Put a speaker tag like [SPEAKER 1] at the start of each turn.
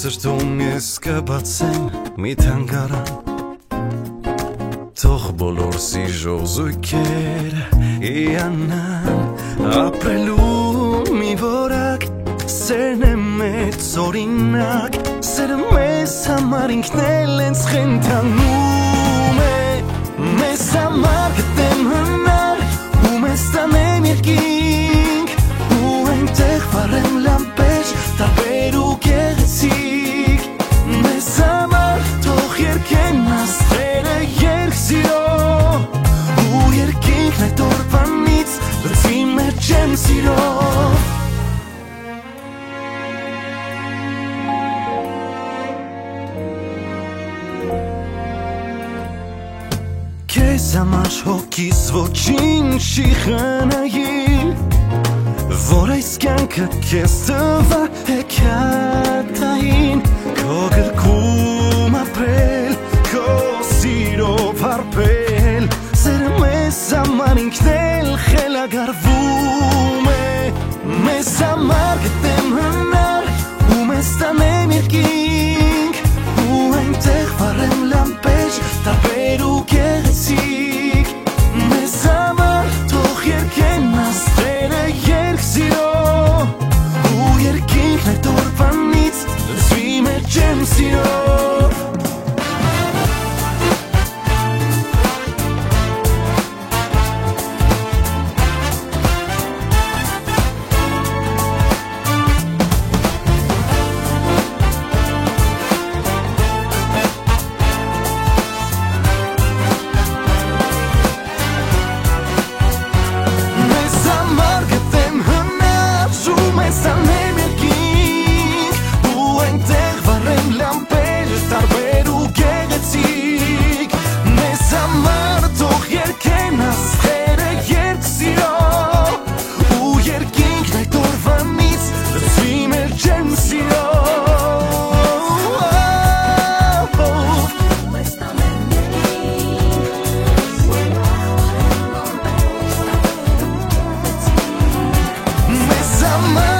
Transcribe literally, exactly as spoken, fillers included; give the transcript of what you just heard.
[SPEAKER 1] Սրտում ես կբացեմ մի թանգարան, թող բոլոր սիրժող զույգերը իանան, ապրելու մի որակ, սերն է մեծ օրինակ, սերը մեզ համար ինքն էլ հենց խենթանում է, մեզ համար գտեմ հնար, ու մեզ տանեմ երկինք, ու այնտեղ վառեմ լամպեր, տարբեր ու գեղեցիկ, մեզ համար թող երկեն աստղերը երկսիրո, ու երկինքն այդ օրվանից լցվի մեր ջերմ սիրով. Քեզ համար հոգիս ոչինչ չի խնայի, որ այս կյանքը քեզ տվա հեքիաթային, քո գրքում ապրել, քո սիրով հարբել, սերը մեզ համար ինքն էլ խելագարվում է, մեզ համար գտեմ հնար, ու մեզ տանեմ երկինք, ու այնտեղ վառեմ լամպեր, տարբեր ու գեղեցիկ, մեզ համար թող երկեն աստղերը երկսիրո, ու երկինքն այդ օրվանից լցվի մեր ջերմ սիրով. Summer